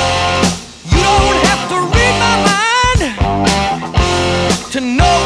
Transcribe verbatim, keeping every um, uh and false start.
You don't have to read my mind to know